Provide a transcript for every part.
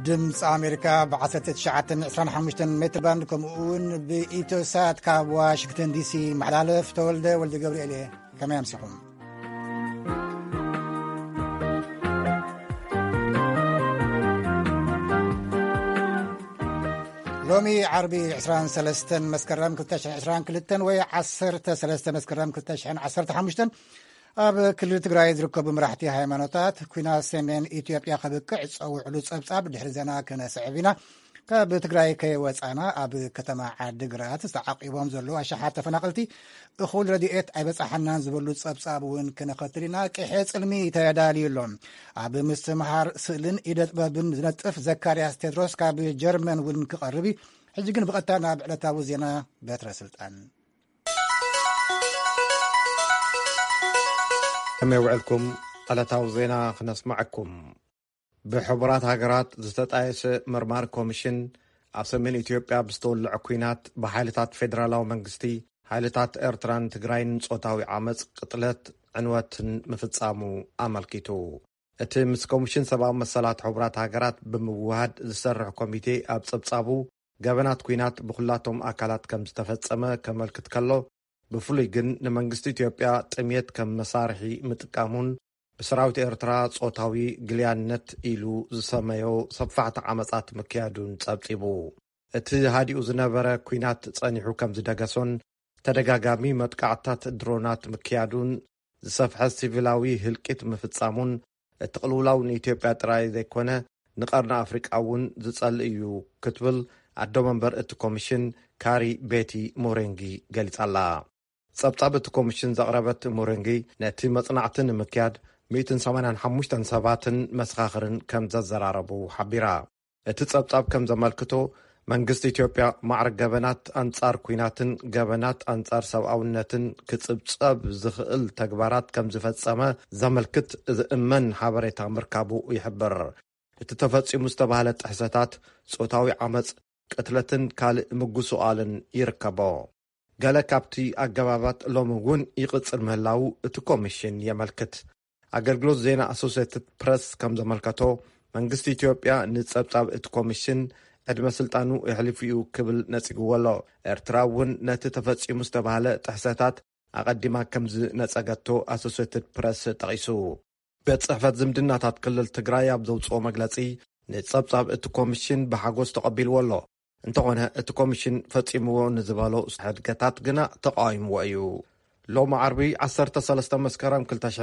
ድምፂ ኣሜሪካ ብ1925 ሜትር ባንድ ከምኡውን ብኢትዮሳት ካብ ዋሽንግተን ዲሲ መሓላለፍ ተወልደ ወልደ ገብርኤል እየ። ከመይ ኣምሲኹም? ሎሚ ዓርቢ 23 መስከረም 2022 ወይ 13 መስከረም 2015 ኣብ ክልል ትግራይ ዝርከቡ መራሕቲ ሃይማኖታት ኩናት ሰሜን ኢትዮጵያ ከብቅዕ ዝፀውዕሉ ፀብጻብ ድሕሪ ዘና ክነስዕብ ኢና። ካብ ትግራይ ከይወፃና ኣብ ከተማ ዓዲግራት ዝተዓቂቦም ዘለዉ ኣሸሓት ተፈናቀልቲ እኹል ረድኤት ኣይበፃሓናን ዝበሉ ፀብጻብ እውን ክነኸትል ኢና። ቅሐ ፅልሚ ተዳልዩሎም ኣብ ምስትምሃር ስእልን ኢደ ጥበብን ዝነጥፍ ዘካርያስ ቴድሮስ ካብ ጀርመን እውን ክቐርብ ሕጂ ግን ብቐጥታ ናብ ዕለታዊ ዜና በትረ ስልጣን ከመይ ውዕልኩም? ዕለታዊ ዜና ክነስማዐኩም። ብሕቡራት ሃገራት ዝተጣየሰ መርማሪ ኮሚሽን ኣብ ሰሜን ኢትዮጵያ ብዝተወልዐ ኩናት ብሓይልታት ፌደራላዊ መንግስቲ ሓይልታት ኤርትራን ትግራይን ጾታዊ ዓመፅ ቅጥለት ዕንወትን ምፍጻሙ ኣመልኪቱ። እቲ ምስ ኮሚሽን ሰብኣዊ መሰላት ሕቡራት ሃገራት ብምውሃድ ዝሰርሕ ኮሚቴ ኣብ ፀብጻቡ ገበናት ኩናት ብኩላቶም ኣካላት ከም ዝተፈጸመ ከመልክት ከሎ ብፍሉይ ግን ንመንግስቲ ኢትዮጵያ ጥምየት ከም መሳርሒ ምጥቃሙን ብሰራዊት ኤርትራ ጾታዊ ግልያነት ኢሉ ዝሰመዮ ሰፋሕቲ ዓመፃት ምክያዱን ጸብጺቡ እቲ ሃዲኡ ዝነበረ ኩናት ጸኒሑ ከም ዝደገሶን ተደጋጋሚ መጥቃዕታት ድሮናት ምክያዱን ዝሰፍሐ ሲቪላዊ ህልቂት ምፍጻሙን እቲ ቅልውላው ንኢትዮጵያ ጥራይ ዘይኮነ ንቐርኒ ኣፍሪቃ እውን ዝጸልእ እዩ ክትብል ኣዶ መንበር እቲ ኮሚሽን ካሪ ቤቲ ሞሬንጊ ገሊጻላ። ጸብጻብ እቲ ኮሚሽን ዘቕረበት ሞሬንጊ ነቲ መጽናዕቲ ንምክያድ 185 ሰባትን መሰኻኽርን ከም ዘዘራረቡ ሓቢራ። እቲ ጸብጻብ ከም ዘመልክቶ መንግስቲ ኢትዮጵያ ማዕርግ ገበናት ኣንጻር ኩናትን ገበናት ኣንጻር ሰብኣውነትን ክጽብጸብ ዝኽእል ተግባራት ከም ዝፈጸመ ዘመልክት ዝእመን ሓበሬታ ምርካቡ ይሕብር። እቲ ተፈጺሙ ዝተባህለ ጥሕሰታት ጾታዊ ዓመፅ ቅትለትን ካልእ ምጉሱቓልን ይርከቦ። ገለ ካብቲ ኣገባባት ሎሚ እውን ይቕጽል ምህላው እቲ ኮሚሽን የመልክት። ኣገልግሎት ዜና ኣሶሲየትድ ፕረስ ከም ዘመልከቶ መንግስቲ ኢትዮጵያ ንጸብጻብ እቲ ኮሚሽን ዕድመ ስልጣኑ ይሕልፍ እዩ ክብል ነጺግዎ ኣሎ። ኤርትራ እውን ነቲ ተፈጺሙ ዝተባህለ ጥሕሰታት ኣቐዲማ ከም ዝነጸገቶ ኣሶሲየትድ ፕረስ ጠቒሱ። ቤት ጽሕፈት ዝምድናታት ክልል ትግራይ ኣብ ዘውፅኦ መግለጺ ንጸብጻብ እቲ ኮሚሽን ብሓጎስ ተቐቢልዎ ኣሎ። እንተኾነ እቲ ኮሚሽን ፈጺምዎ ንዝበሎ ሕድገታት ግና ተቃዊምዎ እዩ። ሎሚ ዓርቢ 13 መስከረም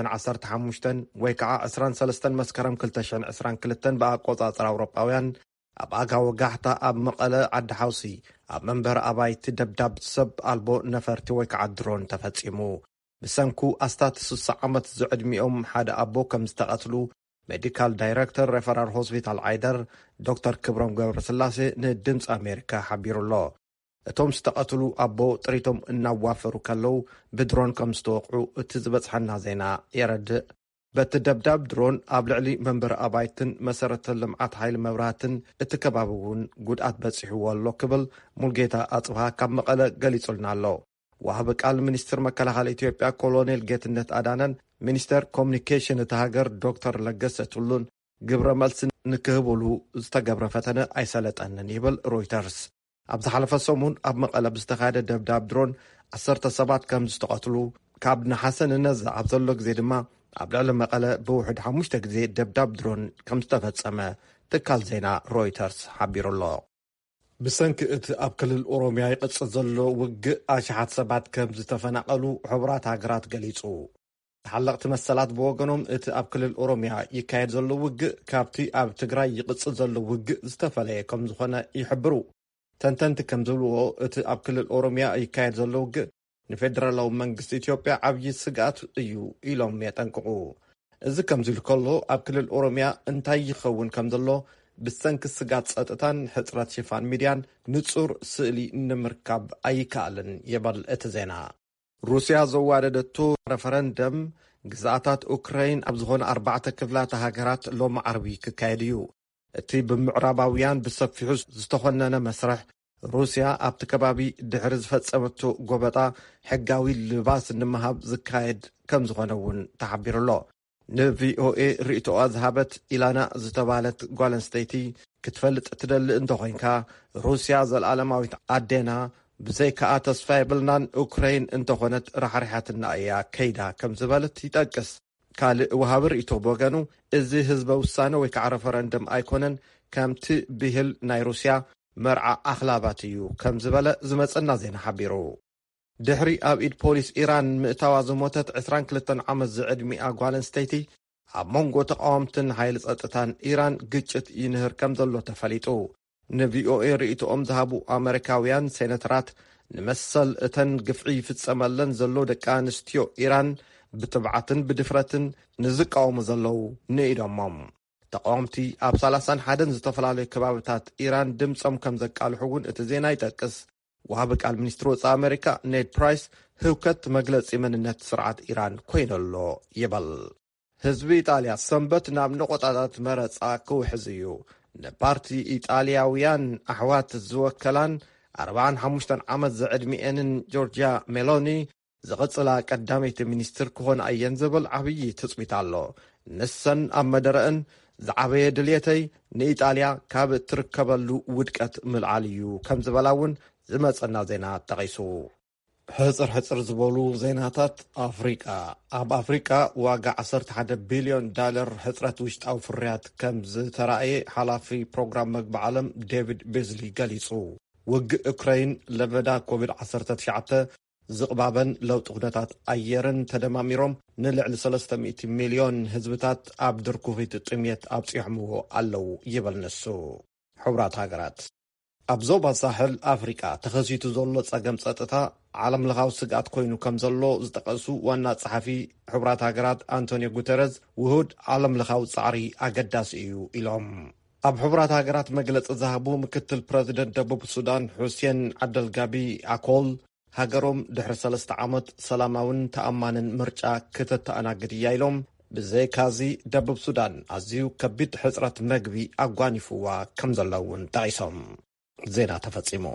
2015 ወይ ከዓ 23 መስከረም 2022 ብኣቆጻጽር ኣውሮጳውያን ኣብ ኣጋወ ጋሕታ ኣብ መቐለ ዓዲ ሓውሲ ኣብ መንበሪ ኣባይቲ ደብዳብ ሰብ ኣልቦ ነፈርቲ ወይ ከዓ ድሮን ተፈጺሙ። ብሰንኩ ኣስታት 60 ዓመት ዝዕድሚኦም ሓደ ኣቦ ከም ዝተቐትሉ ሜዲካል ዳይሬክተር ሬፈራል ሆስፒታል ዓይደር ዶክተር ክብሮም ገብረስላሴ ንድምፂ ኣሜሪካ ሓቢሩሎ። እቶም ዝተቐትሉ ኣቦ ጥሪቶም እናዋፈሩ ከለው ብድሮን ከም ዝተወቕዑ እቲ ዝበፅሐና ዜና የረድእ። በቲ ደብዳብ ድሮን ኣብ ልዕሊ መንበሪ ኣባይትን መሰረተ ልምዓት ሓይሊ መብራህትን እቲ ከባቢ እውን ጉድኣት በፂሕዎ ኣሎ ክብል ሙልጌታ ኣጽብሃ ካብ መቐለ ገሊጹልና ኣሎ። ዋህቢ ቃል ሚኒስትር መከላኸሊ ኢትዮጵያ ኮሎኔል ጌትነት ኣዳነን ሚኒስተር ኮሚኒኬሽን እቲ ሃገር ዶክተር ለገሰ ቱሉን ግብረ መልሲ ንክህብሉ ዝተገብረ ፈተነ ኣይሰለጠንን ይብል ሮይተርስ። ኣብ ዝሓለፈ ሰሙን ኣብ መቐለ ብዝተኻየደ ደብዳብ ድሮን 10 ሰባት ከም ዝተቐትሉ ካብ ነሓሰ ንነዛ ኣብ ዘሎ ግዜ ድማ ኣብ ልዕሊ መቐለ ብውሕድ 5 ግዜ ደብዳብ ድሮን ከም ዝተፈጸመ ትካል ዜና ሮይተርስ ሓቢሩሎ። ብሰንኪ እቲ ኣብ ክልል ኦሮምያ ይቕጽል ዘሎ ውግእ ኣሽሓት ሰባት ከም ዝተፈናቐሉ ሕቡራት ሃገራት ገሊጹ። ተሓለቕቲ መሰላት ብወገኖም እቲ ኣብ ክልል ኦሮምያ ይካየድ ዘሎ ውግእ ካብቲ ኣብ ትግራይ ይቕጽል ዘሎ ውግእ ዝተፈለየ ከም ዝኾነ ይሕብሩ። ተንተንቲ ከም ዝብልዎ እቲ ኣብ ክልል ኦሮምያ ይካየድ ዘሎ ውግእ ንፌደራላዊ መንግስቲ ኢትዮጵያ ዓብዪ ስጋት እዩ ኢሎም የጠንቅቑ። እዚ ከምዚ ኢሉ ከሎ ኣብ ክልል ኦሮምያ እንታይ ይኸውን ከም ዘሎ ብሰንኪ ስጋት ጸጥታን ሕፅረት ሽፋን ሚድያን ንጹር ስእሊ ንምርካብ ኣይከኣልን ይብል እቲ ዜና። ሩስያ ዘዋደደቱ ረፈረንደም ግዛኣታት ኡክራይን ኣብ ዝኾነ 4 ክፍላተ ሃገራት ሎሚ ዓርቢ ክካየድ እዩ። እቲ ብምዕራባውያን ብሰፊሑ ዝተኾነነ መስርሕ ሩስያ ኣብቲ ከባቢ ድሕሪ ዝፈጸመቶ ጎበጣ ሕጋዊ ልባስ ንምሃብ ዝካየድ ከም ዝኾነ እውን ተሓቢሩሎ። ንቪኦኤ ርእቶኣ ዝሃበት ኢላና ዝተባሃለት ጓል ኣንስተይቲ ክትፈልጥ ትደልእ እንተኮይንካ ሩስያ ዘለዓለማዊት ኣዴና ብዘይከኣ ተስፋ የብልናን ኡክራይን እንተኾነት ራሕሪሓትና እያ ከይዳ ከም ዝበለት ይጠቅስ። ካልእ ወሃቢ ርእቶ ብወገኑ እዚ ህዝበ ውሳነ ወይ ከዓ ረፈረንደም ኣይኮነን ከምቲ ብህል ናይ ሩስያ መርዓ ኣኽላባት እዩ ከም ዝበለ ዝመፅና ዜና ሓቢሩ። ድሕሪ ኣብ ኢድ ፖሊስ ኢራን ምእታዋ ዝሞተት 22 ዓመት ዝዕድሚኣ ጓል ኣንስተይቲ ኣብ መንጎ ተቃወምትን ሓይሊ ፀጥታን ኢራን ግጭት ይንህር ከም ዘሎ ተፈሊጡ። ንቪኦኤ ርእቶኦም ዝሃቡ ኣሜሪካውያን ሴነተራት ንመሰል እተን ግፍዒ ይፍጸመለን ዘሎ ደቂ ኣንስትዮ ኢራን ብትብዓትን ብድፍረትን ንዝቃወሙ ዘለዉ ንኢዶሞም። ተቃወምቲ ኣብ 31 ዝተፈላለዩ ከባቢታት ኢራን ድምፆም ከም ዘቃልሑ እውን እቲ ዜና ይጠቅስ። ወሃቢ ቃል ሚኒስትሪ ወፃኢ ኣሜሪካ ኔድ ፕራይስ ህውከት መግለፂ መንነት ስርዓት ኢራን ኮይነሎ ይበል። ህዝቢ ኢጣልያ ሰንበት ናብ ንቆጣታት መረፃ ክውሕዝ እዩ። ንፓርቲ ኢጣልያውያን ኣሕዋት ዝወከላን 45 ዓመት ዘዕድሚአንን ጆርጅያ ሜሎኒ ዝቕፅላ ቀዳመይቲ ሚኒስትር ክኾን እየን ዝብል ዓብዪ ትፅቢት ኣሎ። ንሰን ኣብ መደረአን ዝዓበየ ድልየተይ ንኢጣልያ ካብ እትርከበሉ ውድቀት ምልዓል እዩ ከም ዝበላ እውን ዝመፀና ዜና ጠቒሱ። ሕፅር ዝበሉ ዜናታት ኣፍሪቃ። ኣብ ኣፍሪቃ ዋጋ $11 ቢልዮን ሕፅረት ውሽጣዊ ፍርያት ከም ዝተረኣየ ሓላፊ ፕሮግራም ምግቢ ዓለም ዴቪድ ቤዝሊ ገሊጹ። ውግእ ዩክራይን ለበዳ ኮቪድ-19 ዝቕባበን ለውጢ ኩነታት ኣየርን ተደማሚሮም ንልዕሊ 300 ሚልዮን ህዝብታት ኣብ ድርኩፊት ጥምየት ኣብፂሖምዎ ኣለው ይበል ንሱ። ሕቡራት ሃገራት ኣብ ዞባ ሳሕል ኣፍሪቃ ተኸሲቱ ዘሎ ጸገም ጸጥታ ዓለም ለኻዊ ስጋት ኮይኑ ከም ዘሎ ዝጠቐሱ ዋና ጸሓፊ ሕቡራት ሃገራት አንቶኒዮ ጉተረስ ውሁድ ዓለም ለኻዊ ጻዕሪ ኣገዳሲ እዩ ኢሎም። ኣብ ሕቡራት ሃገራት መግለፂ ዝሃቡ ምክትል ፕረዚደንት ደቡብ ሱዳን ሑሴን ዓብደልጋቢ ኣኮል ሃገሮም ድሕሪ 3 ዓመት ሰላማውን ተኣማንን ምርጫ ከተተኣናግድ እያ ኢሎም ብዘይካዚ ደቡብ ሱዳን ኣዝዩ ከቢድ ሕፅረት መግቢ ኣጓኒፍዋ ከም ዘለውን ጠቒሶም። ዜና ተፈጺሙ።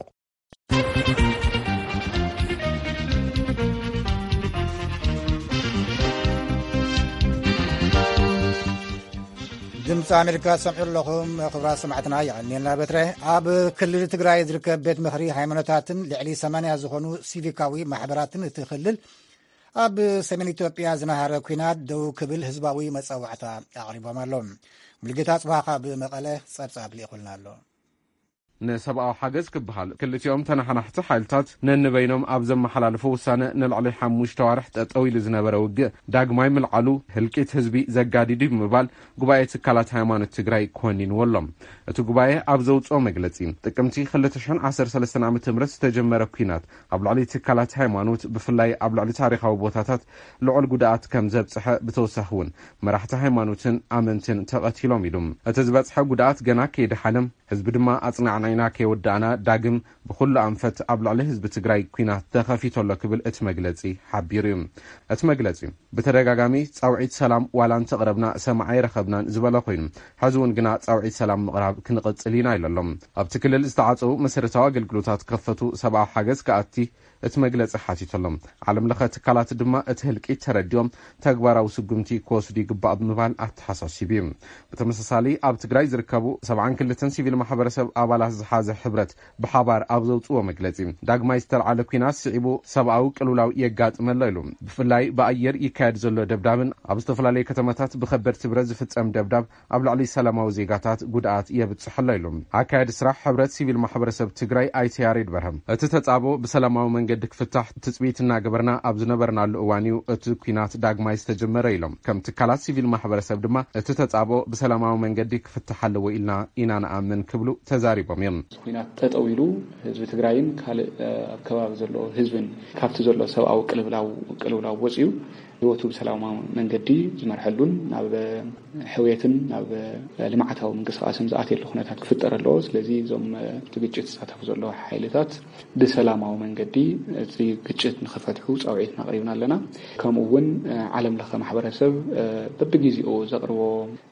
ድምፂ ኣሜሪካ ሰምዑ ኣለኹም። ክቡራት ሰማዕትና ይቀኒልና በትረ ኣብ ክልል ትግራይ ዝርከብ ቤት ምክሪ ሃይማኖታትን ልዕሊ 80 ዝኾኑ ሲቪካዊ ማሕበራትን እቲ ክልል ኣብ ሰሜን ኢትዮጵያ ዝነበረ ኩናት ደው ክብል ህዝባዊ መፀዋዕታ ኣቕሪቦም ኣሎም። ሙልጌታ ጽባኻ ብመቐለ ጸብጻብ ልኢኹልና ኣሎ። ንሰብኣዊ ሓገዝ ክበሃል ክልቲኦም ተናሓናሕቲ ሓይልታት ነንበይኖም ኣብ ዘመሓላልፉ ውሳነ ንልዕሊ 5 ዋርሕ ጠጠው ኢሉ ዝነበረ ውግእ ዳግማይ ምልዓሉ ህልቂት ህዝቢ ዘጋዲዱ ብምባል ጉባኤ ትካላት ሃይማኖት ትግራይ ኮኒንዎሎም። እቲ ጉባኤ ኣብ ዘውፅኦ መግለፂ ጥቅምቲ 2013 ዓ.ም ዝተጀመረ ኩናት ኣብ ልዕሊ ትካላት ሃይማኖት ብፍላይ ኣብ ልዕሊ ታሪኻዊ ቦታታት ልዑል ጉድኣት ከም ዘብፅሐ ብተወሳኺ እውን መራሕቲ ሃይማኖትን ኣመንትን ተቐቲሎም ኢሉ እቲ ዝበፅሐ ጉድኣት ገና ከይደሓለም ህዝቢ ድማ ኣጽናዕና ኢና ከይወዳእና ዳግም ብኩሉ ኣንፈት ኣብ ልዕሊ ህዝቢ ትግራይ ኩናት ተኸፊተሎ ክብል እቲ መግለፂ ሓቢሩ እዩ። እቲ መግለፂ ብተደጋጋሚ ጻውዒት ሰላም ዋላ እንተቕረብና ሰማዓይ ረኸብናን ዝበለ ኮይኑ ሕዚ እውን ግና ጻውዒት ሰላም ምቕራብ ክንቕፅል ኢና ኢሎም። ኣብቲ ክልል ዝተዓፀው መሰረታዊ ኣገልግሎታት ከፈቱ ሰብኣዊ ሓገዝ ከኣቲ እቲ መግለፂ ሓቲቶሎም። ዓለም ለኸ ትካላት ድማ እቲ ህልቂት ተረዲኦም ተግባራዊ ስጉምቲ ክወስዱ ይግባእ ብምባል ኣተሓሳሲቡ እዩ። ብተመሳሳሊ ኣብ ትግራይ ዝርከቡ 72 ሲቪል ማሕበረሰብ ኣባላት ዝሓዘ ሕብረት ብሓባር ኣብ ዘውፅዎ መግለፂ ዳግማይ ዝተልዓለ ኩናት ስዒቡ ሰብኣዊ ቅልውላው የጋጥመሎ ኢሉ ብፍላይ ብኣየር ይካየድ ዘሎ ደብዳብን ኣብ ዝተፈላለዩ ከተማታት ብከበድቲ ብረት ዝፍፀም ደብዳብ ኣብ ልዕሊ ሰላማዊ ዜጋታት ጉድኣት የብፅሐሎ ኢሉ ኣካየዲ ስራሕ ሕብረት ሲቪል ማሕበረሰብ ትግራይ ኣይተያሬድ በርሃም እቲ ተጻቦ ብሰላማዊ መንገዲ ክፍታሕ ትፅቢት እናገበርና ኣብ ዝነበርናሉ እዋን እዩ እቲ ኩናት ዳግማይ ዝተጀመረ ኢሎም ከም ትካላት ሲቪል ማሕበረሰብ ድማ እቲ ተጻቦ ብሰላማዊ መንገዲ ክፍታሕ ኣለዎ ኢልና ኢና ንኣምን ክብሉ ተዛሪቦም እዮም። ኩናት ጠጠው ኢሉ ህዝቢ ትግራይን ካልእ ኣብ ከባቢ ዘሎ ህዝብን ካብቲ ዘሎ ሰብኣዊ ቅልውላው ወፂኡ ህይወቱ ብሰላማዊ መንገዲ ዝመርሐሉን ናብ ሕውየትን ናብ ልምዓታዊ ምንቅስቃስን ዝኣትየሉ ኩነታት ክፍጠር ኣለዎ። ስለዚ እዞም ግጭት ዝሳተፉ ዘለዉ ሓይልታት ብሰላማዊ መንገዲ እቲ ግጭት ንኽፈትሑ ጻውዒት እናቕሪብና ኣለና። ከምኡ እውን ዓለም ለኸ ማሕበረሰብ በብግዚኡ ዘቕርቦ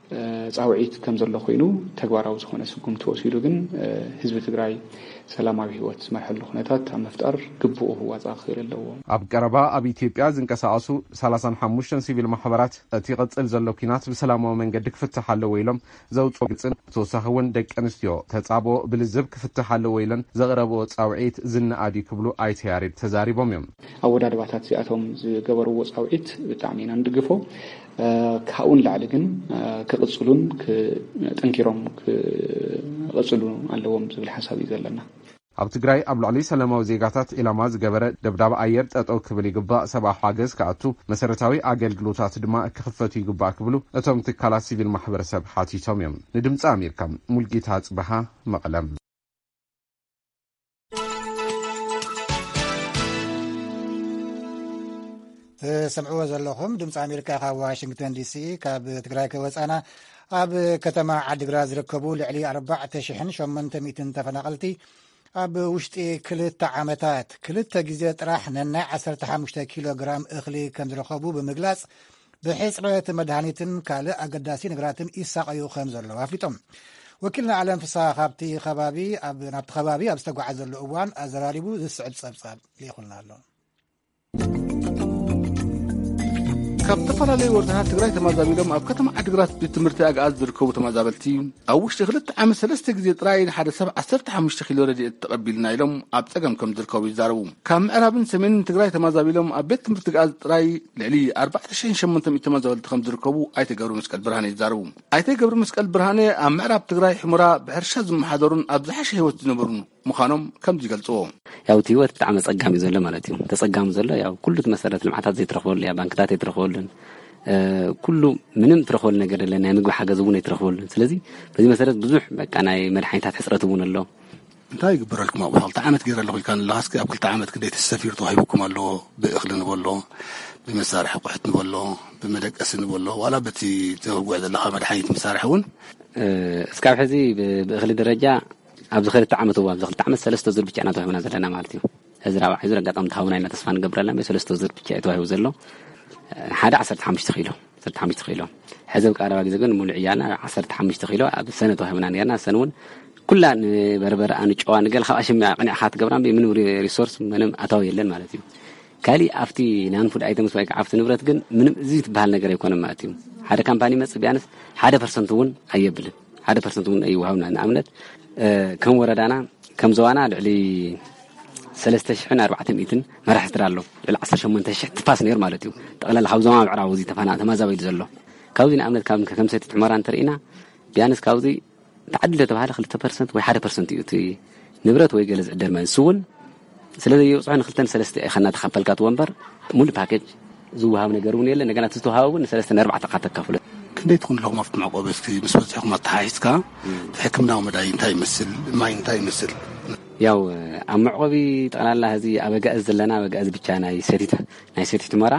ጻውዒት ከም ዘሎ ኮይኑ ተግባራዊ ዝኾነ ስጉምቲ ወሲዱ ግን ህዝቢ ትግራይ ሰላማዊ ህይወት ዝመርሐሉ ኩነታት ኣብ ምፍጣር ግቡእ ዋጻ ክኽእል ኣለዎ። ኣብ ቀረባ ኣብ ኢትዮጵያ ዝንቀሳቐሱ 35 ሲቪል ማሕበራት እቲ ቅጽል ዘሎ ኩናት ብሰላማዊ መንገዲ ክፍትሕ ኣለዎ ኢሎም ዘውፅኦ ግልጽን ተወሳኺ እውን ደቂ ኣንስትዮ ተጻብኦ ብልዝብ ክፍትሕ ኣለዎ ኢለን ዘቕረብኦ ጻውዒት ዝነኣዲ ክብሉ ኣይተ ያሬድ ተዛሪቦም እዮም። ኣወዳድባታት እዚኣቶም ዝገበርዎ ጻውዒት ብጣዕሚ ኢና ንድግፎ ካብኡን ላዕሊ ግን ክቕጽሉን ጠንኪሮም ክቕጽሉ ኣለዎም ዝብል ሓሳብ እዩ ዘለና። ኣብ ትግራይ ኣብ ልዕሊ ሰላማዊ ዜጋታት ኢላማ ዝገበረ ደብዳብ ኣየር ጠጠው ክብል ይግባእ፣ ሰብኣዊ ሓገዝ ከኣቱ መሰረታዊ ኣገልግሎታት ድማ ክኽፈቱ ይግባእ ክብሉ እቶም ትካላት ሲቪል ማሕበረሰብ ሓቲቶም እዮም። ንድምፂ ኣሜሪካ ሙልጌታ ጽባሃ መቐለም። ሰምዕዎ ዘለኹም ድምፂ ኣሜሪካ ካብ ዋሽንግተን ዲሲ ካብ ትግራይ ከወፃና ኣብ ከተማ ዓዲግራት ዝርከቡ ልዕሊ 4,800 ተፈናቐልቲ ኣብ ውሽጢ 2 ዓመታት 2 ግዜ ጥራሕ ነናይ 15 ኪሎ ግራም እኽሊ ከም ዝረኸቡ ብምግላጽ ብሕፅረት መድሃኒትን ካልእ ኣገዳሲ ነገራትን ይሳቀዩ ከም ዘለዉ ኣፍሊጦም። ወኪልና ዓለም ፍስሓ ናብቲ ከባቢ ኣብ ዝተጓዓዘሉ እዋን ኣዘራሪቡ ዝስዕብ ጸብጻብ ይኹልና ኣሎ። ካብ ተፈላለዩ ወረዳታት ትግራይ ተመዛቢሎም ኣብ ከተማ ዓዲግራት ብትምህርቲ ኣግዓዝ ዝርከቡ ተመዛበልቲ ኣብ ውሽጢ 2 ዓመት 3 ግዜ ጥራይ ንሓደ ሰብ 15 ኪሎ ረድኤት ተቐቢልና ኢሎም ኣብ ፀገም ከም ዝርከቡ ይዛረቡ። ካብ ምዕራብን ሰሜንን ትግራይ ተመዛቢሎም ኣብ ቤት ትምህርቲ ኣግዓዝ ጥራይ ልዕሊ 4,800 ተመዛበልቲ ከም ዝርከቡ ኣይተ ገብሩ መስቀል ብርሃነ ይዛረቡ። ኣይተ ገብሩ መስቀል ብርሃነ ኣብ ምዕራብ ትግራይ ሕሙራ ብሕርሻ ዝመሓደሩን ኣብ ዝሓሸ ህይወት ዝነበሩን ምዃኖም ከም ዝገልጽዎ ያው ህይወት ብጣዕሚ ጸጋሚ ዘሎ ማለት እዩ። ተጸጋሚ ዘሎ ያው ኩሉ መሰረት ልምዓታት ዘይትረኽበሉ ያ ባንክታት ዘይትረኽበሉን ኩሉ ምንም ትረኽበሉ ነገር የለን። ናይ ምግቢ ሓገዝ እውን ኣይትረኽበሉን። ስለዚ በዚ መሰረት ብዙሕ በቃ ናይ መድሓኒታት ሕጽረት እውን ኣሎ። እንታይ ይግበረልኩም ኣብ 2 ዓመት ገይረ ኣለኹ ኢልካ ንላኻስኪ ኣብ 2 ዓመት ክንደይ ተሰፊር ተዋሂብኩም ኣሎ። ብእኽሊ ንበሎ ብመሳርሒ ቁሕት ንበሎ ብመደቀሲ ንበሎ ዋላ በቲ ተወጉዕ ዘለኻ መድሓኒት መሳርሒ እውን እስካብ ሕዚ ብእኽሊ ደረጃ ኣብ 2 ዓመት እዋ ኣብ 2 ዓመት 3 ዙር ብቻ ኢና ተዋሂብና ዘለና ማለት እዩ። ሕዚ ራብዓይ ዙር ኣጋጣሚ ተሃቡና ኢና ተስፋ ንገብረልና 3 ዙር ብቻ ተዋሂቡ ዘሎ ሓደ 15 ኪሎ ሕዚ ቀረባ ግዜ ግን ሙሉእ እያና 15 ኪሎ ኣብ ሰነ ተዋሂብና ነርና። ሰነ እውን ኩላ ንበርበረ አንጨዋ ንገል ካብ ኣሽም ቅንዕኻ ትገብራን ምንም ሪሶርስ ምንም ኣታዊ የለን ማለት እዩ። ካሊ ኣፍቲ ናን ፉድ ኣይተምስ ወይ ከዓፍቲ ንብረት ግን ምንም እዚ ትበሃል ነገር ኣይኮነን ማለት እዩ። ሓደ ካምፓኒ መጽእ ቢያንስ 1% እውን ኣየብልን 1% እውን ኣይወሃብና። ንኣብነት ከም ወረዳና ከም ዘዋና ልዕሊ 3,400 መራሕቲ ኣሎ ልዕሊ 18,000 ትፋስ ነይሩ ማለት እዩ። ጠቕላላ ካብ ዞማ ምዕራብ እዚ ተማዛበይሉ ዘሎ ካብዚ ንኣብነት ከም ሰቲ ሕመራ እንተርኢና ቢያንስ ካብዚ ተዓድለ ተባሃለ 2% ወይ 1% እዩ እቲ ንብረት ወይ ገለ ዝዕደል ማለት እሱውን ስለዚ የውፅሖን 2-3 ኢኸና ተኸፈልካት ወንበር ሙሉ ፓኬጅ ዝውሃብ ነገር እውን የለ። ነገና ተተዋሃቡ ግን 3-4 ተካተካፍሉ ክንደይ ትኩን ለኹም ኣብቲ መዕቆቢ እስኪ ምስ በፅሕኩም ኣተሓሒዝካ ሕክምናዊ መዳይ እንታይ ይመስል ማይ እንታይ ይመስል? ያው ኣብ መዕቆቢ ጠቕላላ ህዚ ኣበጋእዝ ዘለና ኣበጋእዝ ብቻ ናይ ሰቲት መራ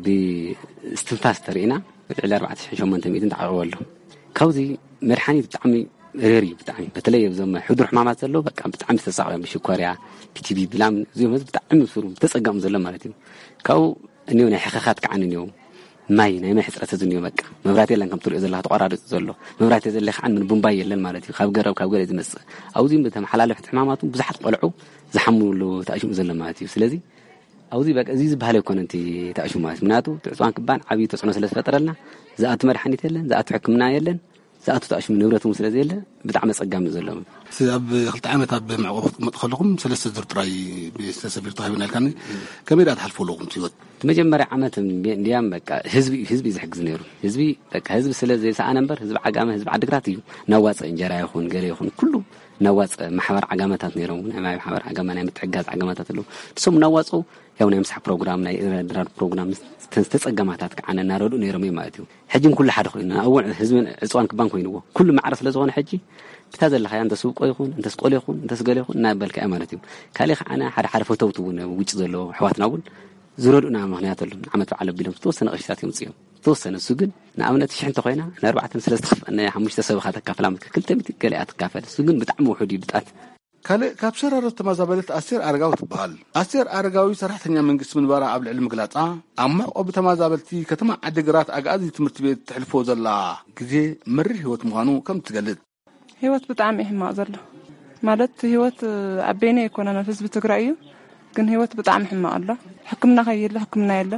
ብስትንፋስ ተርኢና ልዕሊ 4,800 ተዓቕቦ ኣሎ። ካብዚ መድሓኒት ብጣዕሚ ረሪ ብጣዕሚ በተለይ ኣብዞም ሕዱር ሕማማት ዘሎ በቃ ብጣዕሚ ተሳቒዮም ብሽኮርያ ፒቲቪ ብላም እዚኦም ህዝቢ ብጣዕሚ ብስሩ ተጸጋሙ ዘሎ ማለት እዩ። ካብኡ እኒው ናይ ሕኸኻት ከዓን እኒው ማይ ናይ ማይ ሕፅረት ዝንዮ በቃ መብራት የለን ከም ትሪኦ ዘለኻ ተቋራሪፁ ዘሎ መብራት የዘለ ከዓን ምን ቡምባይ የለን ማለት እዩ። ካብ ገረብ ካብ ገለ ዝመጽእ ኣብዚ ብተመሓላለፍቲ ሕማማቱ ብዙሓት ቆልዑ ዝሓምሉ ተኣሽሙ ዘሎ ማለት እዩ። ስለዚ ኣብዚ በቃ እዚ ዝበሃል ኣይኮነን እቲ ተኣሽሙ ማለት ምክንያቱ ትዕፅዋን ክባን ዓብዪ ተፅዕኖ ስለ ዝፈጠረልና ዝኣቱ መድሓኒት የለን ዝኣቱ ሕክምና የለን ዝኣቱ ተኣሽሙ ንብረት እውን ስለዚ የለ ብጣዕሚ ጸጋሚ ዘሎ ኣብ 2 ዓመት ኣብ መዕቆቢ ክትመጥ ከለኹም 3 ዙር ጥራይ ብተሰፊር ተዋሂብና ኢልካኒ ከመይ ዳ ተሓልፈለኹም ህይወት? መጀመርያ ዓመት እንዲያም በቃ ህዝቢ ዝሕግዝ ነይሩ ህዝቢ በቃ ህዝቢ ስለ ዘይሰኣነ እምበር ህዝቢ ዓጋመ ህዝቢ ዓዲግራት እዩ ናዋፀ እንጀራ ይኹን ገለ ይኹን ኩሉ ናዋፀ ማሕበር ዓጋመታት ነይሮም። ናይ ማሕበር ዓጋመ ናይ ምትሕጋዝ ዓጋመታት ኣለዉ ንሶም ናዋፁ ያው ናይ ምሳሕ ፕሮግራም ናይ ድራር ፕሮግራም ተጸገማታት ከዓነ እናረዱ ነይሮም ማለት እዩ። ሕጂም ኩሉ ሓደ ኮይኑ ኣውዕ ህዝብን ዕፅዋን ክባን ኮይኑዎ ኩሉ ማዕረ ስለ ዝኾነ ሕጂ ብታ ዘለኻ ያ እንተስ ውቆ ይኹን እንተስ ቆል ይኹን እንተስ ገለ ይኹን እናበልካ ማለት እዩ። ካሊእ ከዓነ ሓደ ፈተውት እውን ውጭ ዘሎ ኣሕዋትና እውን ዝረዱና ምክንያት ኣሎ ዓመት በዓል ኣቢሎም ዝተወሰነ ቅሽታት ይምፅኦም ተወሰነ እሱ ግን ንኣብነት 1000 እንተኮይና ን4 ስለዝተኸፍአና 5 ሰብኻ ተካፈላ 200 ገሊኣ ትካፈል እሱ ግን ብጣዕሚ ውሑድ እዩ ብጣት ካልእ ካብ ሸራሮት ተመዛበልት ኣስቴር ኣረጋዊ ትበሃል። ኣስቴር ኣረጋዊ ሰራሕተኛ መንግስቲ ምንባራ ኣብ ልዕሊ ምግላፃ ኣብ መዕቆቢ ተመዛበልቲ ከተማ ዓዲግራት ኣግኣዚ ትምህርቲ ቤት ትሕልፎ ዘላ ግዜ መሪር ህይወት ምዃኑ ከም ትገልጽ ህይወት ብጣዕሚ ሕማቕ ዘሎ ማለት ህይወት ኣበይነ ይኮነን ህዝቢ ትግራይ እዩ ግን ህይወት ብጣዕሚ ሕማቕ ኣሎ። ሕክምና ከየለ ሕክምና የለ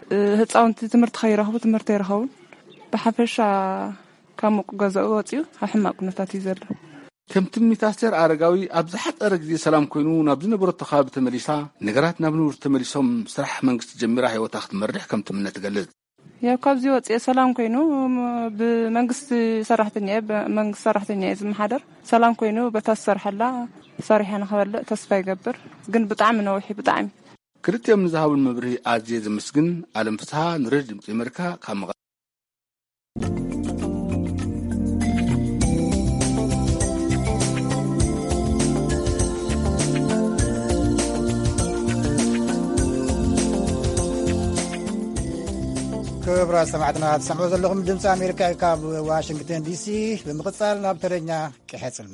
ህፃውንቲ ትምህርቲ ከይረኽቡ ትምህርቲ ይረኽቡን ብሓፈሻ ካብ ሙቅ ገዛኡ ወፂኡ ኣብ ሕማቅ ኩነታት እዩ ዘሎ። ከምቲ ሚኒስተር ኣረጋዊ ኣብ ዝሓፀረ ግዜ ሰላም ኮይኑ ናብ ዝነበረቶ ከባቢ ተመሊሳ ነገራት ናብ ንቡር ተመሊሶም ስራሕ መንግስቲ ጀሚራ ህይወታ ክትመርሕ ከም ትምነ ትገልጽ። ያው ካብዚ ወፂኡ ሰላም ኮይኑ ብመንግስቲ ሰራሕተኛ ዝመሓደር ሰላም ኮይኑ በታ ዝሰርሐላ ሰሪሐ ንኽበልዕ ተስፋ ይገብር። ግን ብጣዕሚ ነዊሕ ብጣዕሚ ክልቲኦም ንዝሃቡን መብርሂ ኣዝየ ዘመስግን ኣለም ፍስሓ ንሬድ ድምፂ ኣሜሪካ ካብ መቐለ። ክቡራት ሰማዕትና ትሰምዑ ዘለኹም ድምፂ ኣሜሪካ ካብ ዋሽንግተን ዲሲ። ብምቕፃል ናብ ተረኛ ቅሐ ፅልሚ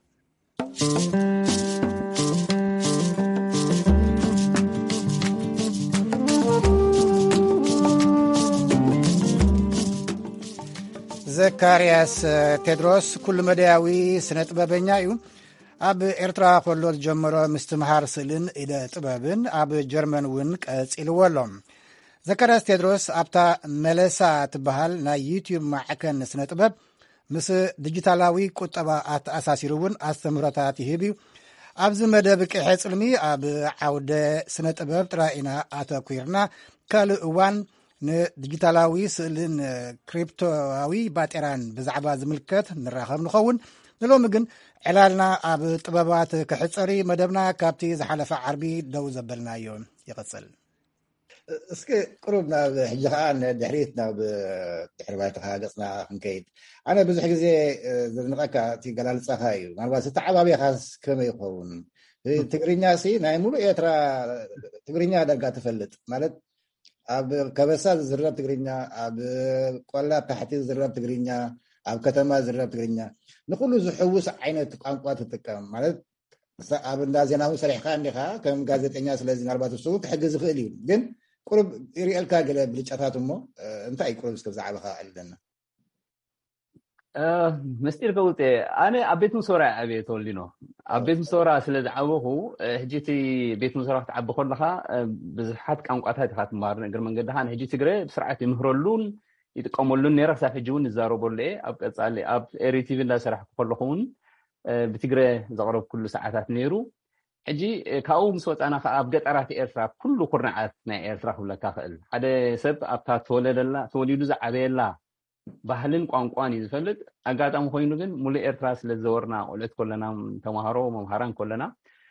ዘካርያስ ቴድሮስ ኩሉ መድያዊ ስነ ጥበበኛ እዩ። ኣብ ኤርትራ ከሎ ዝጀመሮ ምስትምሃር ስእልን ኢደ ጥበብን ኣብ ጀርመን እውን ቀፂልዎ ኣሎ። ዘካርያስ ቴድሮስ ኣብታ መለሳ ትበሃል ናይ ዩትዩብ ማዕከን ስነ ጥበብ ምስ ዲጂታላዊ ቁጠባ ኣተኣሳሲሩ እውን ኣስተምህሮታት ይህብ እዩ። ኣብዚ መደብ ቅሐ ፅልሚ ኣብ ዓውደ ስነ ጥበብ ጥራኢና ኣተኲርና ካልእ እዋን ንዲጂታላዊ ስእልን ክሪፕቶዊ ባጤራን ብዛዕባ ዝምልከት ንራኸብ ንኸውን። ንሎሚ ግን ዕላልና ኣብ ጥበባት ክሕፀሪ መደብና ካብቲ ዝሓለፈ ዓርቢ ደው ዘበልናዮ ይቕፅል። እስኪ ቅሩብ ናብ ሕጂ ከዓ ድሕሪት ናብ ድሕሪ ባይትኻ ገፅና ክንከይድ። ኣነ ብዙሕ ግዜ ዘድንቐካ እቲ ገላልፃኻ እዩ። ምናልባት እቲ ዓባብያኻስ ከመይ ይኸውን? ትግርኛ ናይ ሙሉእ ኤርትራ ትግርኛ ደርጋ ትፈልጥ ማለት ኣብ ከበሳ ዝዝረብ ትግርኛ፣ ኣብ ቆላ ታሕቲ ዝዝረብ ትግርኛ፣ ኣብ ከተማ ዝዝረብ ትግርኛ ንኩሉ ዝሕውስ ዓይነት ቋንቋ ትጥቀም ማለት ኣብ እንዳ ዜናዊ ሰሪሕካ እንዲኻ ከም ጋዜጠኛ። ስለዚ ምናልባት እሱ ክሕግዝ ዝኽእል እዩ። ግን ቁሩብ ይርአልካ ገለ ብልጫታት እሞ እንታይ ቁሩብ እስከ ብዛዕባኻ ኣለና? መስጢር ከውጤ ኣነ ኣብ ቤት ምሶራ ዕብየ ተወሊኖ ኣብ ቤት ምሶራ ስለ ዝዓበኹ ሕጂ እቲ ቤት ምሶራ ክትዓቢ ከለካ ብዙሓት ቋንቋታት ኢኻ ትመሃር። እግረ መንገድኻ ንሕጂ ትግረ ብስርዓት ይምህረሉን ይጥቀመሉን ነይረ ክሳብ ሕጂ እውን ይዛረበሉ እየ። ኣብ ቀፃሊ ኣብ ኤሪቲቪ እንዳሰራሕኩ ከለኹ እውን ብትግረ ዘቕረብ ኩሉ ሰዓታት ነይሩ። ሕጂ ካብኡ ምስ ወፃና ከዓ ኣብ ገጠራት ኤርትራ ኩሉ ኩርናዓት ናይ ኤርትራ ክብለካ ክእል ሓደ ሰብ ኣብታ ተወሊዱ ዝዓበየላ ባህልን ቋንቋን እዩ ዝፈልጥ። ኣጋጣሚ ኮይኑ ግን ሙሉእ ኤርትራ ስለ ዝዘወርና ቆልዑት ኮለና ተምሃሮ መምሃራን ኮለና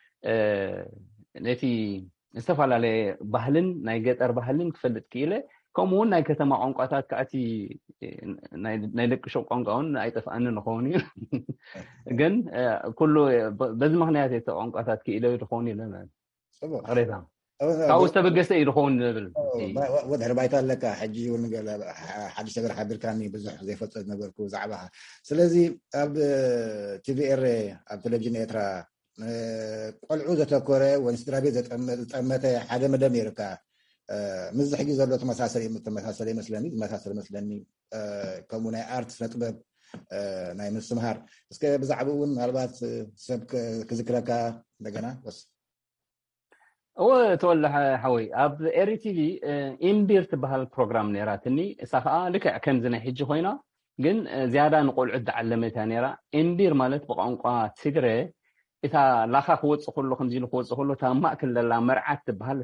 ነቲ ዝተፈላለየ ባህልን ናይ ገጠር ባህልን ክፈልጥ ክኢለ ከምኡውን ናይ ከተማ ቋንቋታት ከኣቲ ናይ ደቂ ሸቅ ቋንቋ እውን ኣይጠፍኣኒ ንኸውን እዩ። ግን ኩሉ በዚ ምክንያት እቲ ቋንቋታት ክኢለ ዝኸውን ኢለ ቅሬታ ካብኡ ዝተበገሰ እዩ ዝኸውን ዝብል ወድሕሪ ባይታ ኣለካ። ሕጂ እውን ሓድሽ ነገር ሓቢርካኒ ብዙሕ ዘይፈልጦ ዝነበርኩ ዛዕባኻ። ስለዚ ኣብ ቲቪኤር ኣብ ቴሌቭዥን ኤርትራ ቆልዑ ዘተኮረ ወይ ስድራ ቤት ዝጠመተ ሓደ መደብ ነይሩካ። ምዝ ሕጂ ዘሎ ተመሳሰለ ይመስለኒ ከምኡ ናይ ኣርት ስነ ጥበብ ናይ ምስትምሃር እስከ ብዛዕባ እውን ምናልባት ሰብ ክዝክረካ እንደገና ወስ እወ ተወላሕ ሓወይ ኣብ ኤሪቲቪ ኢምቢር ትበሃል ፕሮግራም ነይራትኒ። እሳ ከዓ ልክዕ ከምዚ ናይ ሕጂ ኮይና ግን ዝያዳ ንቆልዑት ዝዓለመት እያ ነይራ። ኢምቢር ማለት ብቋንቋ ትግረ እታ ላኻ ክወፅእ ከሎ ከምዚ ኢሉ ክወፅእ ከሎ እታ ማእከል ዘላ መርዓት ትበሃል።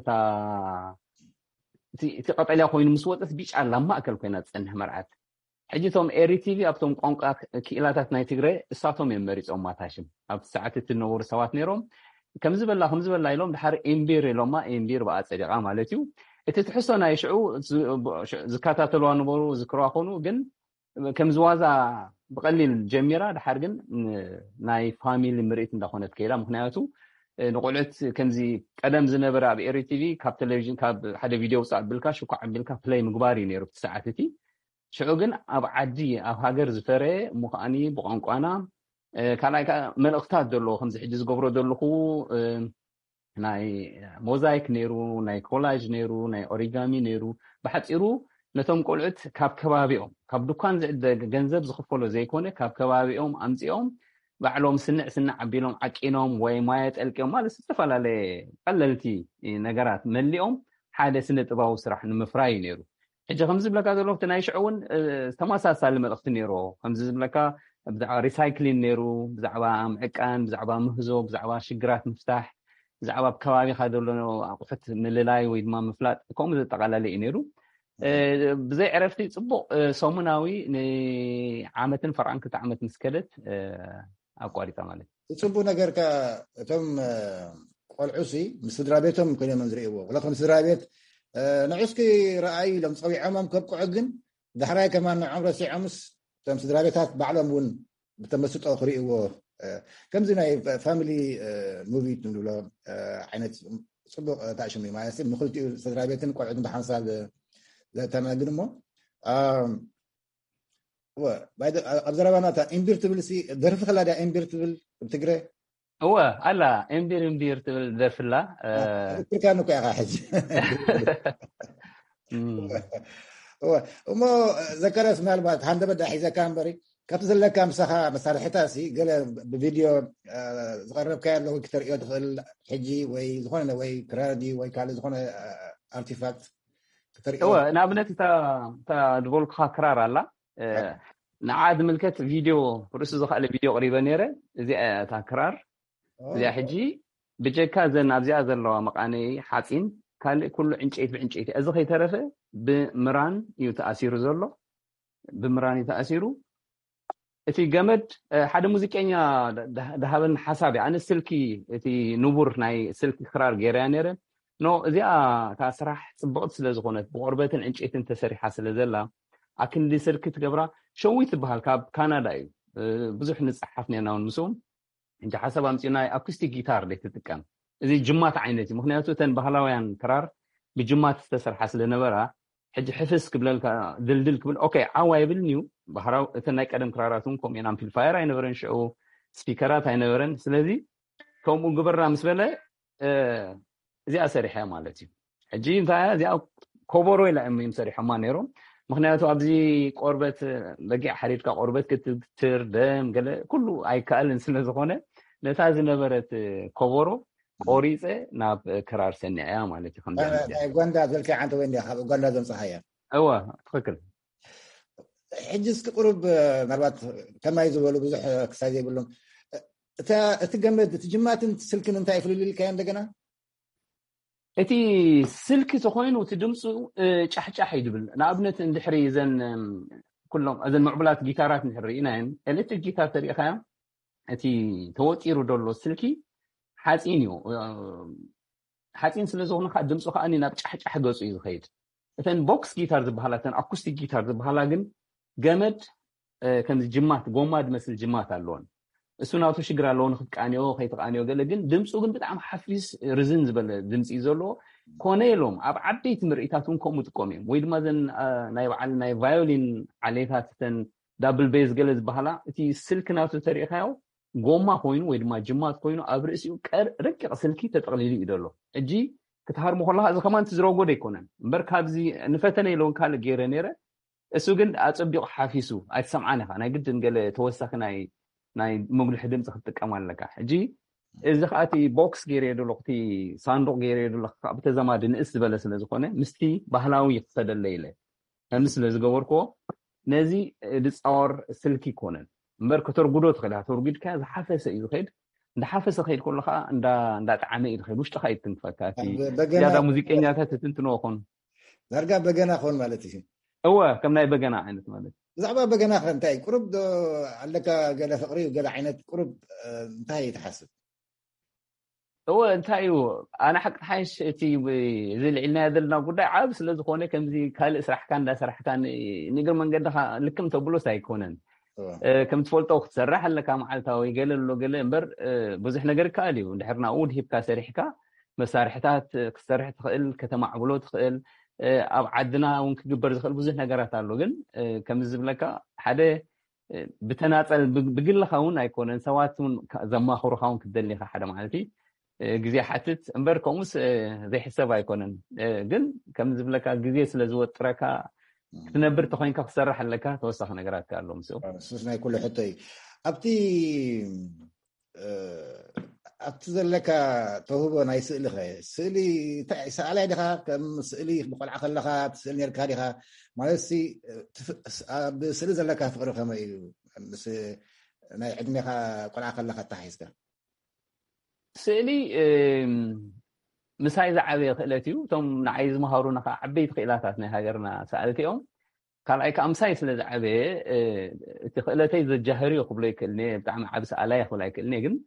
እቲ ቀጠልያ ኮይኑ ምስ ወፅት ቢጫ ኣላ ማእከል ኮይና ትፀንሕ መርዓት። ሕጂ እቶም ኤሪቲቪ ኣብቶም ቋንቋ ክኢላታት ናይ ትግረ እሳቶም እዮም መሪፆም ማታሽም ኣብቲ ሰዓት እትነበሩ ሰባት ነይሮም። ከምዚ በላ ኢሎም ድሓር ኢምቢር ኢሎማ ኢምቢር በኣ ፀዲቓ ማለት እዩ። እቲ ትሕሶ ናይ ሽዑ ዝከታተልዋ ነበሩ ዝክርዋ ኮኑ ግን ከምዚ ዋዛ ብቐሊል ጀሚራ ድሓር ግን ናይ ፋሚሊ ምርኢት እንዳኾነት ከይዳ። ምክንያቱ ንቆልዑት ከምዚ ቀደም ዝነበረ ኣብ ኤሪቲቪ ካብ ቴሌቭዥን ካብ ሓደ ቪድዮ ውፃእ ብልካ ሽኳዕ ኣቢልካ ፕለይ ምግባር እዩ ነይሩ እቲ ሰዓት እቲ። ሽዑ ግን ኣብ ዓዲ ኣብ ሃገር ዝፈረየ እሞ ከዓኒ ብቋንቋና ካልኣይ መልእኽትታት ዘለዎ ከምዚ ሕጂ ዝገብሮ ዘለኹ ናይ ሞዛይክ ነይሩ፣ ናይ ኮላጅ ነይሩ፣ ናይ ኦሪጋሚ ነይሩ። ብሓፂሩ ነቶም ቆልዑት ካብ ከባቢኦም ካብ ድኳን ዝዕደግ ገንዘብ ዝኽፈሎ ዘይኮነ ካብ ከባቢኦም ኣምፂኦም ባዕሎም ስንዕ ዓቢሎም ዓቂኖም ወይ ማየ ጠልቂዮም ማለት ዝተፈላለየ ቀለልቲ ነገራት መሊኦም ሓደ ስነ ጥበባዊ ስራሕ ንምፍራይ ነይሩ ሕጂ ከምዚ ዝብለካ ዘሎ እቲ ናይ ሽዑ እውን ተመሳሳሊ መልእኽቲ ነይሮ ከምዚ ዝብለካ ብዛዕባ ሪሳይክሊን ነይሩ ብዛዕባ ምዕቃን ብዛዕባ ምህዞ ብዛዕባ ሽግራት ምፍታሕ ብዛዕባ ከባቢካ ዘሎ ኣቑሑት ምልላይ ወይ ድማ ምፍላጥ ከምኡ ዘጠቃለለ እዩ ነይሩ ብዘይ ዕረፍቲ ፅቡቅ ሰሙናዊ ንዓመትን ፈርዓን ክልተ ዓመት ምስ ከደት ኣቋሪጣ ማለት ፅቡቅ ነገርካ እቶም ቆልዑሲ ምስ ስድራ ቤቶም ኮይኖም ዝርእይዎ ወላኩም ስድራ ቤት ንዑስኪ ረኣዩ ኢሎም ፀዊዖሞም ከብቅዑ ግን ዳሕራይ ከማን ንዖም ረሲዖምስ እቶም ስድራ ቤታት ባዕሎም እውን ብተመስጦ ክርእይዎ ከምዚ ናይ ፋሚሊ ሙቪ ንብሎ ዓይነት ፅቡቅ ታእሽም እዩ ማለት ንክልቲኡ ስድራ ቤትን ቆልዑትን ብሓንሳብ ዘተናግን እሞ ኣብ ዘረባና እምቢር ትብል ደርፊ ክላ ዳ እምቢር ትብል ብትግረ እወ ኣላ እምቢር ትብል ደርፍላ ትርካ ንኮ ኢኻ ሕጂ እሞ ዘከረስ ምናልባት ሃንደበዳ ሒዘካ እምበሪ ካብቲ ዘለካ ምሳኻ መሳርሕታት ገለ ብቪድዮ ዝቐረብካ ያለ ወይ ክተርእዮ ትኽእል ሕጂ ወይ ዝኾነ ወይ ክራዲ ወይ ካልእ ዝኾነ ኣርቲፋክት እወ ንኣብነት እታ ድበልኩካ ክራር ኣላ ንዓ ዝምልከት ቪድዮ ርእሱ ዝኽእለ ቪድዮ ቀሪበ ነይረ እዚኣ እታ ክራር እዚኣ ሕጂ ብጀካ ዘን ኣብዚኣ ዘለዋ መቃነይ ሓፂን ካልእ ኩሉ ዕንጨይቲ ብዕንጨይቲ እዚ ከይተረፈ ብምራን እዩ ተኣሲሩ ዘሎ ብምራን እዩ ተኣሲሩ እቲ ገመድ ሓደ ሙዚቀኛ ዳሃበን ሓሳብ ኣነ ስልኪ እቲ ንቡር ናይ ስልኪ ክራር ገይረያ ነይረ ኖ እዚኣ እታ ስራሕ ፅቡቅቲ ስለዝኾነት ብቆርበትን ዕንጨይትን ተሰሪሓ ስለዘላ ኣክንዲ ስልኪ ትገብራ ሸዊት ትበሃል ካብ ካናዳ እዩ ብዙሕ ንፅሓፍ ነርና እውን ምስኦም እንጂ ሓሳብ ኣምፂኡ ናይ ኣኩስቲክ ጊታር ትጥቀም እዚ ጅማት ዓይነት እዩ ምክንያቱ እተን ባህላውያን ክራር ብጅማት ዝተሰርሓ ስለነበራ ሕጂ ሕፍስ ክብለልካ ድልድል ክብል ኦኬ ዓዋ ይብልን እዩ ባህራዊ እተን ናይ ቀደም ክራራት እውን ከምኡን ኣምፕሊፋየር ኣይነበረን ሽዑ ስፒከራት ኣይነበረን ስለዚ ከምኡ ግበራ ምስ በለ እዚኣ ሰሪሐ ማለት እዩ ሕጂ እንታይ እዚኣ ኮበሮ ኢላ እዮም ሰሪሖማ ነይሮም ምክንያቱ ኣብዚ ቆርበት በጊዕ ሓሪድካ ቆርበት ክትትር ደም ገለ ኩሉ ኣይከኣልን ስለዝኾነ ነታ ዝነበረት ኮበሮ ቆሪፀ ናብ ክራር ሰኒዐ እያ ማለት እዩ ከምዚ ጓንዳ ዘልካ ዓንተ ወይ ካብ ጓንዳ ዘምፅሓ እያ እወ ትክክል ሕጂ እስኪ ቁሩብ ምናልባት ከማይ ዝበሉ ብዙሕ ክሳይ ዘይብሎም እቲ ገመድ እቲ ጅማትን ስልክን እንታይ ይፍልልልካዮ እንደገና እቲ ስልኪ ተኮይኑ እቲ ድምፁ ጫሕጫሕ ይድብል ንኣብነት እንድሕሪ ዘን ኩሎም እዘን ምዕቡላት ጊታራት ንሕሪ ኢናየን ኤሌክትሪክ ጊታር ተሪእኻዮ እቲ ተወጢሩ ደሎ ስልኪ ሓፂን እዩ ሓፂን ስለዝኾነ ከዓ ድምፁ ከዓ ናብ ጫሕጫሕ ገፁ እዩ ዝኸይድ እተን ቦክስ ጊታር ዝበሃላ እተን ኣኩስቲክ ጊታር ዝበሃላ ግን ገመድ ከምዚ ጅማት ጎማ ዝመስል ጅማት ኣለዎን እሱ ናቱ ሽግር ኣለዎ ንክትቃንዮ ከይተቃንዮ ገለ ግን ድምፁ ግን ብጣዕሚ ሓፊስ ርዝን ዝበለ ድምፂ እዩ ዘለዎ ኮነ ኢሎም ኣብ ዓበይቲ ምርኢታት እውን ከምኡ ጥቀም እዮም ወይ ድማ ዘን ናይ በዓል ናይ ቫዮሊን ዓሌታት እተን ዳብል ቤዝ ገለ ዝበሃላ እቲ ስልክ ናቱ ተሪእኻዮ ጎማ ኮይኑ ወይ ድማ ጅማት ኮይኑ ኣብ ርእሲኡ ረቂቕ ስልኪ ተጠቕሊሉ እዩ ዘሎ ሕጂ ክትሃርሞ ከለካ እዚ ከማንቲ ዝረጎዶ ኣይኮነን እምበር ካብዚ ንፈተነ ኢለውን ካልእ ገይረ ነይረ እሱ ግን ኣፀቢቑ ሓፊሱ ኣይትሰምዓን ኢኻ ናይ ግድን ገለ ተወሳኺ ናይ መጉልሒ ድምፂ ክትጥቀም ኣለካ ሕጂ እዚ ከዓ እቲ ቦክስ ገይረ ደሎ እቲ ሳንዱቅ ገይረ ደሎ ብተዘማዲ ንእስ ዝበለ ስለዝኾነ ምስቲ ባህላዊ ክኸደለ ኢለ ከምዚ ስለዝገበርክዎ ነዚ ድፃወር ስልኪ ይኮነን እምበር ከተርጉዶ ትኽእል ኢኻ ተርጉድካ ዝሓፈሰ እዩ ዝኸይድ እንዳሓፈሰ ከይድ ከሎ ከዓ እንዳጣዕመ እዩ ዝኸይድ ውሽጢ ካ ይትንክፈካ ያዳ ሙዚቀኛታት ትንትንዎ ኾኑ ዳርጋ በገና ኾን ማለት እዩ እወ ከም ናይ በገና ዓይነት ማለት ብዛዕባ በገና እንታይ ቁሩብ ዶ ኣለካ ገለ ፍቅሪ ገለ ዓይነት ቁሩብ እንታይ ትሓስብ እወ እንታይ እዩ ኣነ ሓቂ ሓይሽ እቲ ዝልዕልና ዘለና ጉዳይ ዓብ ስለዝኾነ ከምዚ ካልእ ስራሕካ እንዳሰራሕካ ንግር መንገድካ ልክም ተብሎስ ኣይኮነን ከም ትፈልጦ ክትሰርሕ ኣለካ መዓልታዊ ገለ ኣሎ ገለ እምበር ብዙሕ ነገር ይከኣል እዩ እንድሕር ናብኡ ድሂብካ ሰሪሕካ መሳርሕታት ክሰርሕ ትኽእል ከተማዕብሎ ትኽእል ኣብ ዓድና እውን ክግበር ዝኽእል ብዙሕ ነገራት ኣሎ ግን ከምዚ ዝብለካ ሓደ ብተናፀል ብግልኻ እውን ኣይኮነን ሰባት እውን ዘማኽሩካ እውን ክትደሊኻ ሓደ ማለት እዩ ግዜ ሓትት እምበር ከምኡስ ዘይሕሰብ ኣይኮነን ግን ከምዚ ዝብለካ ግዜ ስለዝወጥረካ ክትነብር ተኮይንካ ክሰርሕ ኣለካ ተወሳኺ ነገራት ከኣሎ ምስኡ ሱስ ናይ ኩሉ ሕቶ እዩ ኣብቲ أبتزلك توهبو ناي سئلي خي سئلي سألي دخا كم سئلي بقلع خلخا بسئلني الكاريخا مالسي بسئلي زلك فقر خمي بس ناي عدميخا قلع خلخا تحيسك سئلي مساي زعبي خلاتيو توم نعايز مهارونا عبيت خيلاتاتنا هاجرنا سألتيهم قال اي كامساي سلا زعبي تخلاتي الجهري قبليك اللي بتاع عبس عليك ولا كلني كن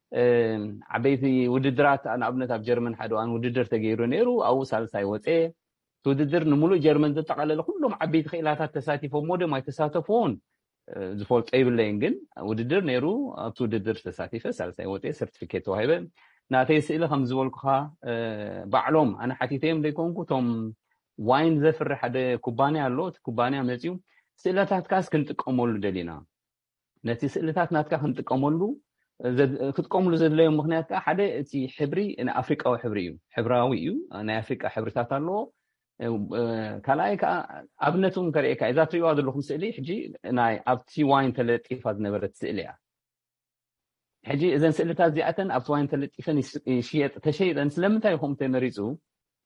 عبيتي وددرات انا ابنت اب جيرمن حدوان وددر تغيرو نيرو او سالساي وطي توددر نمولو جيرمن تطقلل كلهم عبيت خيلاتات تساتيفو مودو ما يتساتفون زفولت ايبلين كن وددر نيرو اب توددر تساتيفه سالساي وطي سيرتيفيكيت وهيبه ناتي سئله خمزولكها بعلوم انا حكيتهم ليكونكو توم واين زفر حدا كوبانيا لوت كوبانيا مزيو سئلتات كاس كنتقمولو دلينا نتي سئلتات ناتكا كنتقمولو كتقمولو زدليو مخنيات كا حدا تي حبري ان افريقاوي حبريو حبراويو انا افريقا حبرتات الله كلايك ابنتهم كريكا اذا تريوا دلكم سئلي حجي ناي ابتي واين تلطيفا نبرت سئليا حجي اذا سئلتات زياتن ابتي واين تلطيفن شيط تشيدن سلمتا يخم تمريصو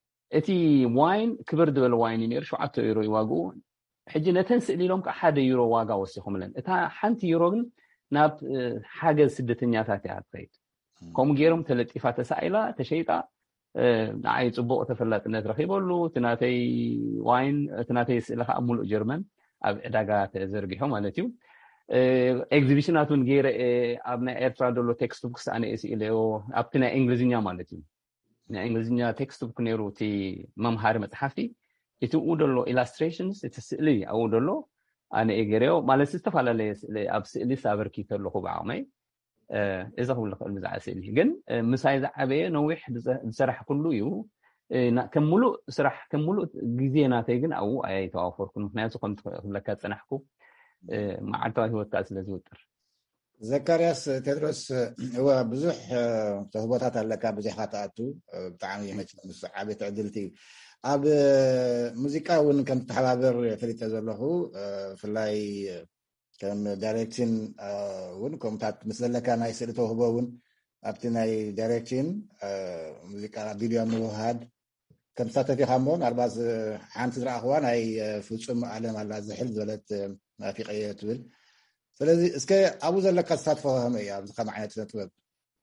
اتي واين كبر دبل واين ينير 7 يورو يواغو حجي نتن سئلي لهم ك1 يورو واغا وسيخم لن اتا حنت يورو ግን ናብ حاجه ስደተኛታት ያትፈይት ከም ገይሮም ተለጢፋ ተሳኢላ ተሸይጣ ናይ ጽቡቕ ተፈላጥነት ረኺበሉ ትናተይ ዋይን ትናተይ ስእልኻ ሙሉእ ጀርመን ኣብ ዕዳጋ ተዘርጊሑ ማለት እዩ ኤግዚቢሽናቱን ገይረ ኣብ ናይ ኤርትራ ደሎ ቴክስት ቡክስ ኣነ እሲኢለዮ ኣብቲ ናይ እንግሊዝኛ ማለት እዩ ናይ እንግሊዝኛ ቴክስት ቡክ ነይሩ እቲ መምሃሪ መጽሓፍቲ እቲ ደሎ ኢላስትሬሽንስ እቲ ስእሊ ኣው ደሎ ኣነ እገሪዮ ማለት ዝተፋላለየ ኣብ ስእሊ ሳበርኪተለኹ ብዓቕመይ እዛ ሁሉ ክእል ብዛዕባ ስእሊ ግን ምሳይ ዝዓበየ ነዊሕ ዝስራሕ ኩሉ እዩ ከም ሙሉእ ስራሕ ከም ሙሉእ ግዜ ናተይ ግን ኣብኡ ኣይተዋፈርኩን ምክንያቱ ከም ትኽእለካ ፀናሕኩ መዓልታዊ ሂወትካ ስለ ዝውጥር ዘካርያስ ቴድሮስ هو ብዙሕ ተህቦታት ኣለካ ብዙሕ ካተኣቱ ብጣዕሚ መች ምስ ዓበይቲ ዕድልቲ ኣብ ሙዚቃ እውን ከም ተሓባበር ፈሊጠ ዘለኹ ፍላይ ከም ዳይሬክሽን እውን ከምታት ምስ ዘለካ ናይ ስእሊ ተውህቦ እውን ኣብቲ ናይ ዳይሬክሽን ሙዚቃ ቪድዮ ምውሃድ ከም ተሳተፊኻ እሞ ናርባስ ሓንቲ ዝረኣኽዋ ናይ ፍፁም ዓለም ኣላ ዝሕል ዝበለት ናፊቀየ ትብል ስለዚ እስከ ኣብኡ ዘለካ ተሳትፎ ከመይ እዩ ኣብዚ ከመይ ዓይነት ጥበብ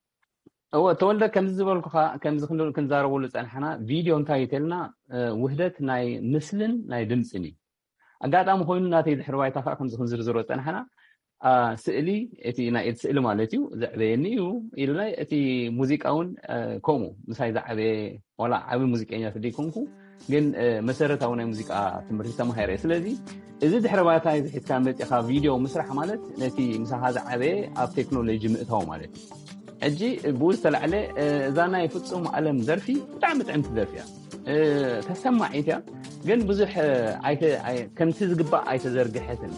هو تولد كم زبالكو كم زخندو كنزاربو لصنحنا فيديو انتاي تلنا وحدت ناي مثلن ناي دمصني اغاطام خوينو ناتي دحروايتا كم زخن زرزرو صنحنا سئلي اتي ناي سئل مالتيو زعبينيو إلنا اتي موزيقاون كومو مساي زعبي ولا عبي موزيقيا فدي كونكو ግን መሰረታዊ ናይ ሙዚቃ ትምህርቲ ተማሂረ ስለዚ እዚ ድሕረ ባይታ ይዝሕት ካመት ኢኻ ቪድዮ መስራሕ ማለት ነቲ ምሳኻ ዝዓበየ ኣብ ቴክኖሎጂ ምእታው ማለት እጂ ብውል ተላዕለ እዛ ናይ ፍጹም ዓለም ዘርፊ ብጣዕሚ ጥዕምቲ ዘርፊ እያ ተሰማዒት እያ ግን ብዙሕ ከምቲ ዝግባእ ኣይተዘርግሐትን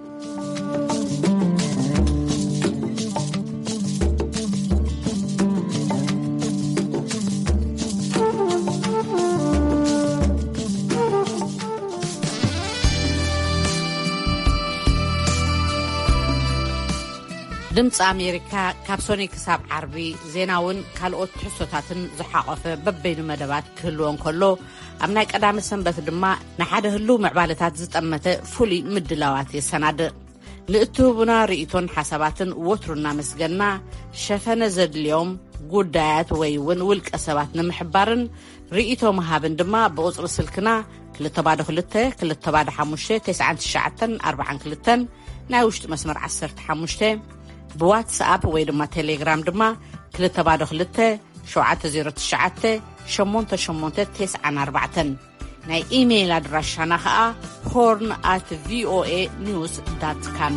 ድምፂ ኣሜሪካ ካብ ሶኒ ክሳብ ዓርቢ ዜናውን ካልኦት ትሕሶታትን ዝሓቆፈ በበይኑ መደባት ክህልዎን ከሎ ኣብ ናይ ቀዳሚ ሰንበት ድማ ንሓደ ህልው ምዕባለታት ዝጠመተ ፍሉይ ምድላዋት የሰናድእ ንእትህቡና ርእቶን ሓሳባትን ወትሩና መስገና ሸፈነ ዘድልዮም ጉዳያት ወይ እውን ውልቀ ሰባት ንምሕባርን ርእቶ መሃብን ድማ ብቁፅሪ ስልክና 222-59942 ናይ ውሽጢ መስመር 15 بواتساب ወይ ድማ ቴሌግራም ድማ 222-709-8894 ናይ ኢሜይል ኣድራሻና ከዓ horn@voanews.com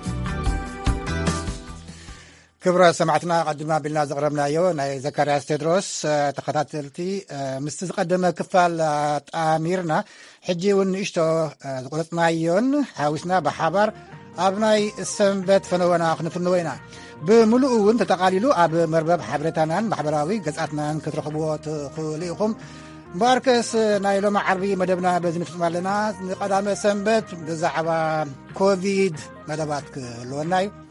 ክብረ ሰማዕትና ቀድማ ቢልና ዘቅረብናዮ ናይ ዘካርያስ ቴድሮስ ተኸታተልቲ ምስቲ ዝቀደመ ክፋል ጣሚርና ሕጂ እውን ንእሽቶ ዝቆረፅናዮን ሓዊስና ብሓባር ኣብ ናይ ሰንበት ፈነወና ክንፍንወ ኢና ብምሉእ እውን ተጠቃሊሉ ኣብ መርበብ ሓበሬታናን ማሕበራዊ ገጻትናን ክትረኽብዎ ትኽእሉ ኢኹም እምበኣርከስ ናይ ሎሚ ዓርቢ መደብና በዚ ንፍፅም ኣለና ንቀዳመ ሰንበት ብዛዕባ ኮቪድ መደባት ክህልወና እዩ